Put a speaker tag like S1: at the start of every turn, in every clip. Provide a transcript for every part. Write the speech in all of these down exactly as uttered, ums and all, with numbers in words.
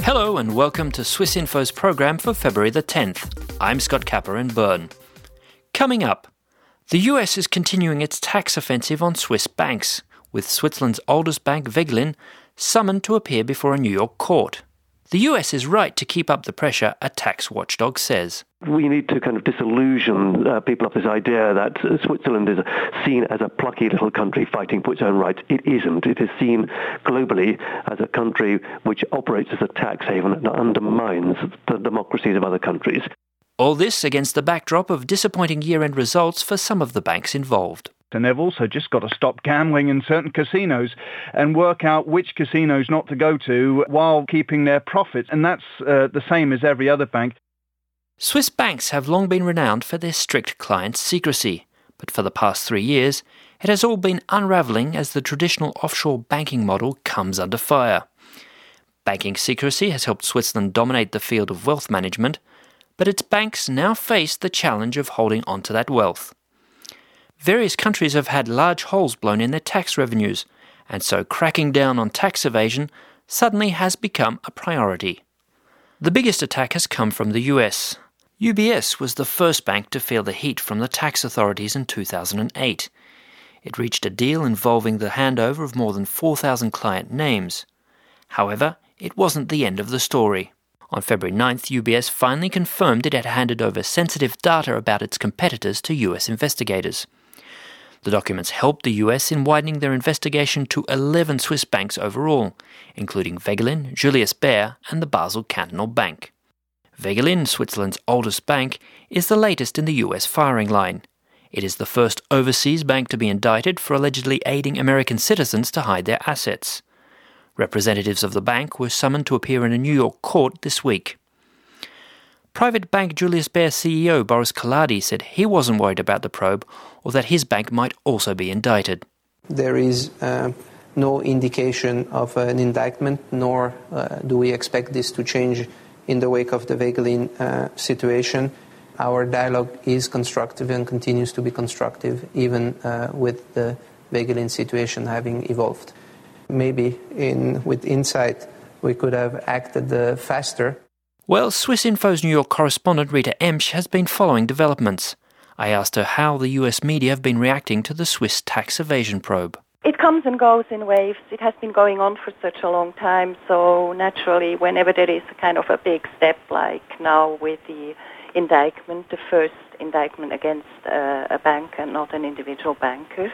S1: Hello and welcome to Swiss Info's programme for February the tenth. I'm Scott Capper in Bern. Coming up, the U S is continuing its tax offensive on Swiss banks, with Switzerland's oldest bank, Wegelin, summoned to appear before a New York court. The U S is right to keep up the pressure, a tax watchdog says.
S2: We need to kind of disillusion uh, people of this idea that uh, Switzerland is seen as a plucky little country fighting for its own rights. It isn't. It is seen globally as a country which operates as a tax haven and undermines the democracies of other countries.
S1: All this against the backdrop of disappointing year-end results for some of the banks involved.
S3: And they've also just got to stop gambling in certain casinos and work out which casinos not to go to while keeping their profits. And that's uh, the same as every other bank.
S1: Swiss banks have long been renowned for their strict client secrecy, but for the past three years, it has all been unravelling as the traditional offshore banking model comes under fire. Banking secrecy has helped Switzerland dominate the field of wealth management, but its banks now face the challenge of holding on to that wealth. Various countries have had large holes blown in their tax revenues, and so cracking down on tax evasion suddenly has become a priority. The biggest attack has come from the U S. U B S was the first bank to feel the heat from the tax authorities in two thousand eight. It reached a deal involving the handover of more than four thousand client names. However, it wasn't the end of the story. On February ninth, U B S finally confirmed it had handed over sensitive data about its competitors to U S investigators. The documents helped the U S in widening their investigation to eleven Swiss banks overall, including Wegelin, Julius Baer and the Basel Cantonal Bank. Wegelin, Switzerland's oldest bank, is the latest in the U S firing line. It is the first overseas bank to be indicted for allegedly aiding American citizens to hide their assets. Representatives of the bank were summoned to appear in a New York court this week. Private bank Julius Baer C E O Boris Kaladi said he wasn't worried about the probe or that his bank might also be indicted.
S4: There is uh, no indication of an indictment, nor uh, do we expect this to change in the wake of the Wegelin uh, situation. Our dialogue is constructive and continues to be constructive, even uh, with the Wegelin situation having evolved. Maybe in, with insight we could have acted uh, faster.
S1: Well, Swiss Info's New York correspondent Rita Emsch has been following developments. I asked her how the U S media have been reacting to the Swiss tax evasion probe.
S5: It comes and goes in waves. It has been going on for such a long time, so naturally whenever there is a kind of a big step like now with the indictment, the first indictment against uh, a bank and not an individual banker,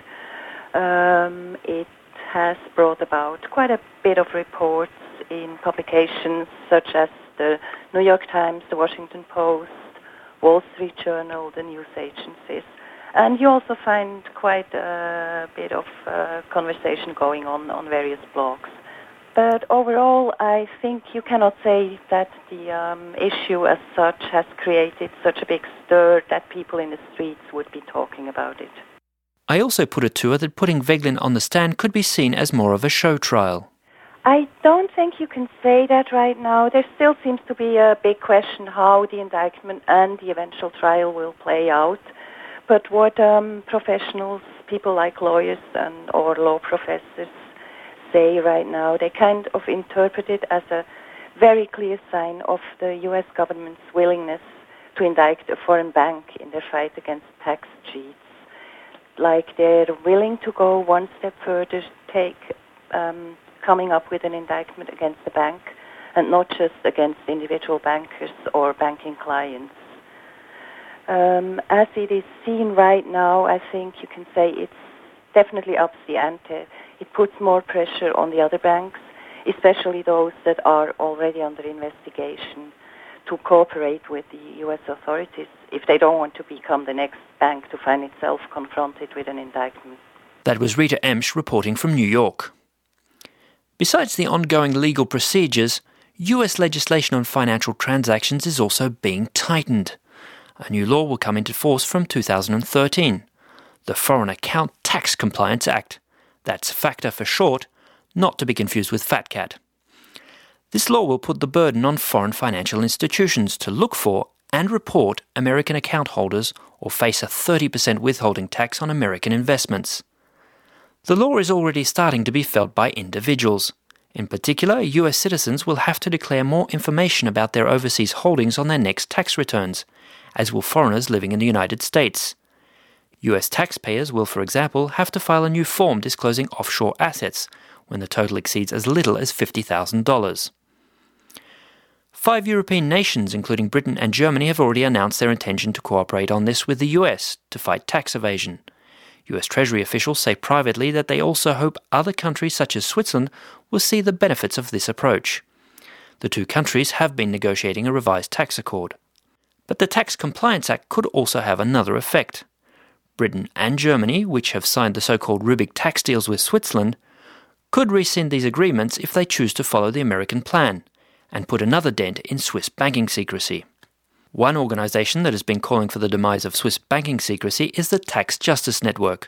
S5: um, it has brought about quite a bit of reports in publications such as the New York Times, the Washington Post, Wall Street Journal, the news agencies. And you also find quite a bit of uh, conversation going on on various blogs. But overall, I think you cannot say that the um, issue as such has created such a big stir that people in the streets would be talking about it.
S1: I also put it to her that putting Wegelin on the stand could be seen as more of a show trial.
S5: I don't think you can say that right now. There still seems to be a big question how the indictment and the eventual trial will play out. But what um, professionals, people like lawyers and or law professors say right now, they kind of interpret it as a very clear sign of the U S government's willingness to indict a foreign bank in their fight against tax cheats. Like they're willing to go one step further, take um, coming up with an indictment against the bank and not just against individual bankers or banking clients. Um, as it is seen right now, I think you can say it's definitely ups the ante. It puts more pressure on the other banks, especially those that are already under investigation, to cooperate with the U S authorities if they don't want to become the next bank to find itself confronted with an indictment.
S1: That was Rita Emsch reporting from New York. Besides the ongoing legal procedures, U S legislation on financial transactions is also being tightened. A new law will come into force from two thousand thirteen, the Foreign Account Tax Compliance Act. That's FATCA for short, not to be confused with FATCAT. This law will put the burden on foreign financial institutions to look for and report American account holders or face a thirty percent withholding tax on American investments. The law is already starting to be felt by individuals. In particular, U S citizens will have to declare more information about their overseas holdings on their next tax returns, as will foreigners living in the United States. U S taxpayers will, for example, have to file a new form disclosing offshore assets when the total exceeds as little as fifty thousand dollars. Five European nations, including Britain and Germany, have already announced their intention to cooperate on this with the U S to fight tax evasion. U S Treasury officials say privately that they also hope other countries such as Switzerland will see the benefits of this approach. The two countries have been negotiating a revised tax accord. But the Tax Compliance Act could also have another effect. Britain and Germany, which have signed the so-called Rubik tax deals with Switzerland, could rescind these agreements if they choose to follow the American plan and put another dent in Swiss banking secrecy. One organisation that has been calling for the demise of Swiss banking secrecy is the Tax Justice Network.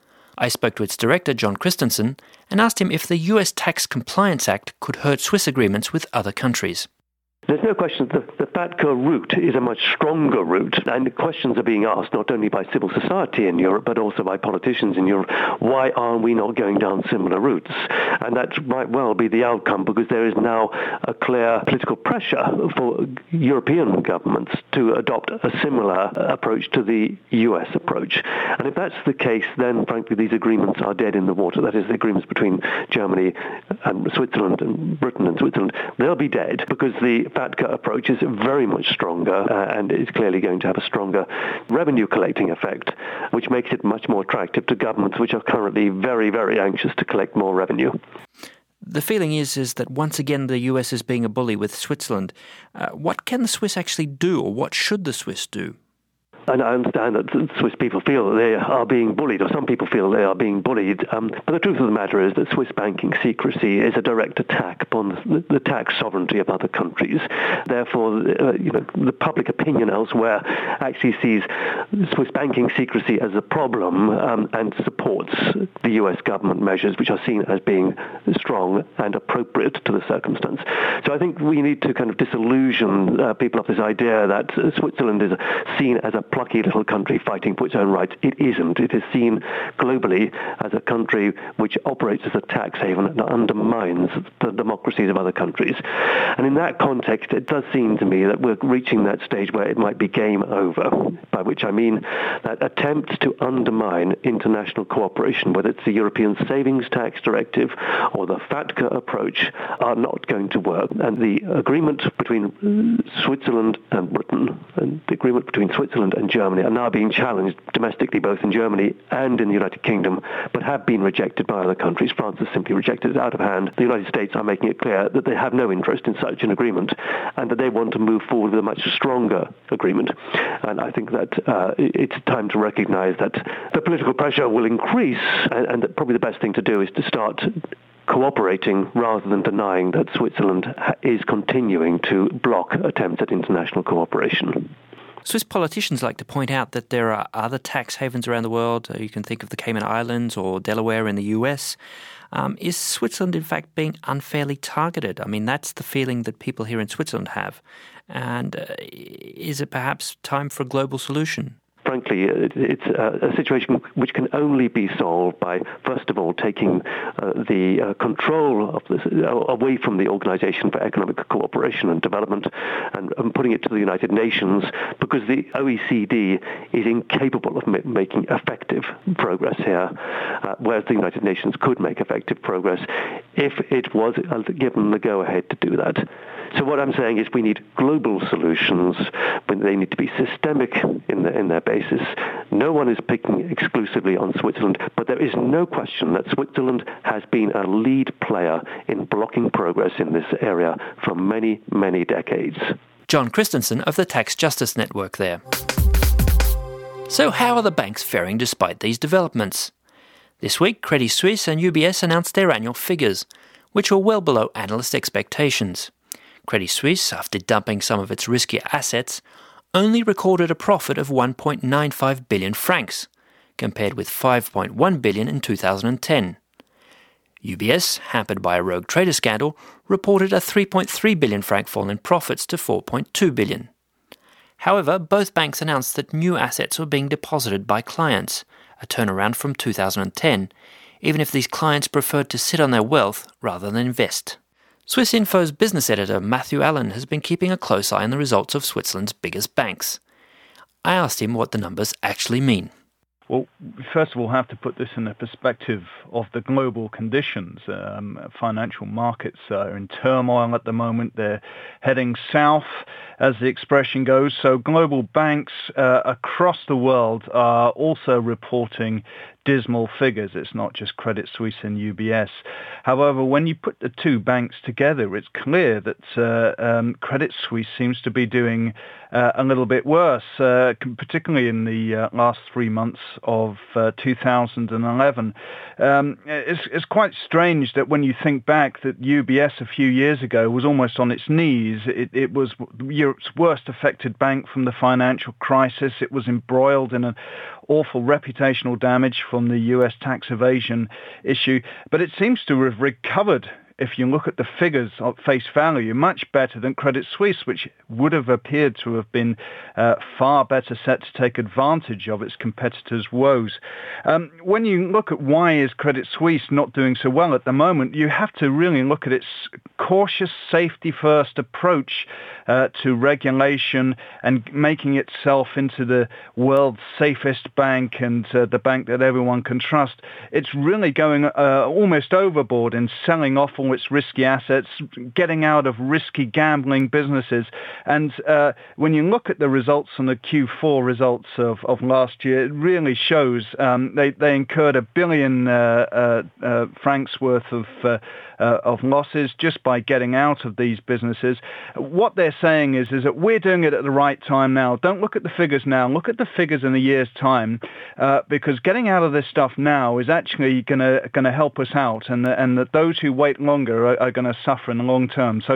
S1: I spoke to its director, John Christensen, and asked him if the U S Tax Compliance Act could hurt Swiss agreements with other countries.
S2: There's no question that the FATCA route is a much stronger route, and questions are being asked not only by civil society in Europe, but also by politicians in Europe. Why are we not going down similar routes? And that might well be the outcome, because there is now a clear political pressure for European governments to adopt a similar approach to the U S approach. And if that's the case, then frankly these agreements are dead in the water. That is, the agreements between Germany and Switzerland and Britain and Switzerland, they'll be dead, because the FATCA approach is very much stronger uh, and is clearly going to have a stronger revenue collecting effect, which makes it much more attractive to governments which are currently very, very anxious to collect more revenue.
S1: The feeling is, is that once again the U S is being a bully with Switzerland. Uh, what can the Swiss actually do, or what should the Swiss do?
S2: And I understand that Swiss people feel that they are being bullied, or some people feel they are being bullied. Um, but the truth of the matter is that Swiss banking secrecy is a direct attack upon the, the tax sovereignty of other countries. Therefore, uh, you know, the public opinion elsewhere actually sees Swiss banking secrecy as a problem um, and supports the U S government measures, which are seen as being strong and appropriate to the circumstance. So I think we need to kind of disillusion uh, people of this idea that Switzerland is seen as a plucky little country fighting for its own rights. It isn't. It is seen globally as a country which operates as a tax haven and undermines the democracies of other countries. And in that context, it does seem to me that we're reaching that stage where it might be game over, by which I mean that attempts to undermine international cooperation, whether it's the European Savings Tax Directive or the FATCA approach, are not going to work. And the agreement between Switzerland and Britain, and the agreement between Switzerland and Germany are now being challenged domestically, both in Germany and in the United Kingdom, but have been rejected by other countries. France has simply rejected it out of hand. The United States are making it clear that they have no interest in such an agreement and that they want to move forward with a much stronger agreement. And I think that uh, it's time to recognize that the political pressure will increase, and, and that probably the best thing to do is to start cooperating rather than denying that Switzerland is continuing to block attempts at international cooperation.
S1: Swiss politicians like to point out that there are other tax havens around the world. You can think of the Cayman Islands or Delaware in the U S. Um, is Switzerland, in fact, being unfairly targeted? I mean, that's the feeling that people here in Switzerland have. And uh, is it perhaps time for a global solution?
S2: Frankly, it's a situation which can only be solved by, first of all, taking uh, the uh, control of this uh, away from the Organization for Economic Cooperation and Development and, and putting it to the United Nations, because the O E C D is incapable of ma- making effective progress here, uh, whereas the United Nations could make effective progress if it was given the go-ahead to do that. So what I'm saying is we need global solutions, but they need to be systemic in, the, in their basis. No one is picking exclusively on Switzerland, but there is no question that Switzerland has been a lead player in blocking progress in this area for many, many decades.
S1: John Christensen of the Tax Justice Network there. So how are the banks faring despite these developments? This week, Credit Suisse and U B S announced their annual figures, which were well below analyst expectations. Credit Suisse, after dumping some of its riskier assets, only recorded a profit of one point nine five billion francs, compared with five point one billion in two thousand ten. U B S, hampered by a rogue trader scandal, reported a three point three billion franc fall in profits to four point two billion. However, both banks announced that new assets were being deposited by clients, a turnaround from two thousand ten, even if these clients preferred to sit on their wealth rather than invest. Swissinfo's business editor Matthew Allen has been keeping a close eye on the results of Switzerland's biggest banks. I asked him what the numbers actually mean.
S3: Well, first of all, we have to put this in the perspective of the global conditions. Um, financial markets are in turmoil at the moment. They're heading south, as the expression goes. So global banks uh, across the world are also reporting dismal figures. It's not just Credit Suisse and U B S. However, when you put the two banks together, it's clear that uh, um, Credit Suisse seems to be doing uh, a little bit worse, uh, particularly in the uh, last three months of uh, two thousand eleven. Um, it's, it's quite strange that when you think back that U B S a few years ago was almost on its knees. It, it was Europe's worst affected bank from the financial crisis. It was embroiled in an awful reputational damage from the U S tax evasion issue, but it seems to have recovered, if you look at the figures at face value, much better than Credit Suisse, which would have appeared to have been uh, far better set to take advantage of its competitors' woes. Um, when you look at why is Credit Suisse not doing so well at the moment, you have to really look at its cautious, safety-first approach uh, to regulation and making itself into the world's safest bank and uh, the bank that everyone can trust. It's really going uh, almost overboard in selling off all its risky assets, getting out of risky gambling businesses. And uh, when you look at the results on the Q four results of, of last year, it really shows um, they, they incurred a billion uh, uh, uh, francs worth of uh, uh, of losses just by getting out of these businesses. What they're saying is, is that we're doing it at the right time now. Don't look at the figures now. Look at the figures in a year's time, uh, because getting out of this stuff now is actually going to going to help us out, and and that those who wait longer are, are going to suffer in the long term. So.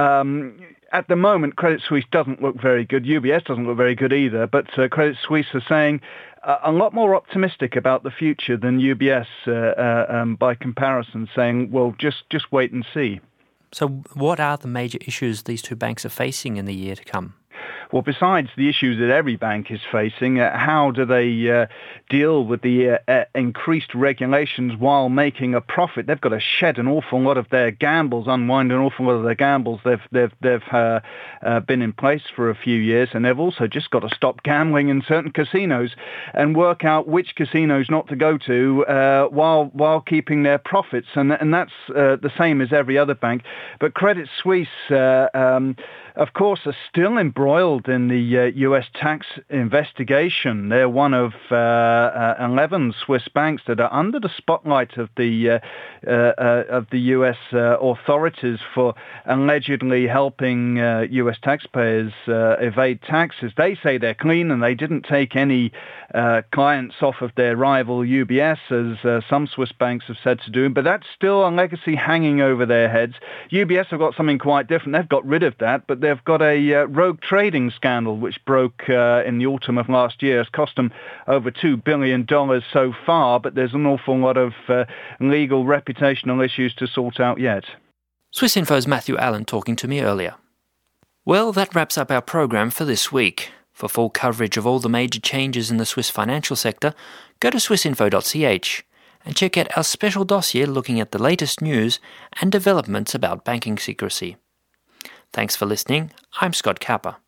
S3: Um, At the moment, Credit Suisse doesn't look very good. U B S doesn't look very good either. But uh, Credit Suisse are saying uh, a lot more optimistic about the future than U B S uh, uh, um, by comparison, saying, well, just, just wait and see.
S1: So what are the major issues these two banks are facing in the year to come?
S3: Well, besides the issues that every bank is facing, uh, how do they uh, deal with the uh, uh, increased regulations while making a profit? They've got to shed an awful lot of their gambles, unwind an awful lot of their gambles. They've they've they've uh, uh, been in place for a few years, and they've also just got to stop gambling in certain casinos and work out which casinos not to go to uh, while while keeping their profits. And and that's uh, the same as every other bank. But Credit Suisse, uh, um, of course, are still embroiled in the uh, U S tax investigation. They're one of uh, uh, eleven Swiss banks that are under the spotlight of the uh, uh, uh, of the U S uh, authorities for allegedly helping uh, U S taxpayers uh, evade taxes. They say they're clean and they didn't take any uh, clients off of their rival U B S, as uh, some Swiss banks have said to do, but that's still a legacy hanging over their heads. U B S have got something quite different. They've got rid of that, but they've got a uh, rogue trading scandal which broke uh, in the autumn of last year. It's cost them over two billion dollars so far, but there's an awful lot of uh, legal reputational issues to sort out yet.
S1: Swissinfo's Matthew Allen talking to me earlier. Well, that wraps up our program for this week. For full coverage of all the major changes in the Swiss financial sector, go to swissinfo dot c h and check out our special dossier looking at the latest news and developments about banking secrecy. Thanks for listening. I'm Scott Kappa.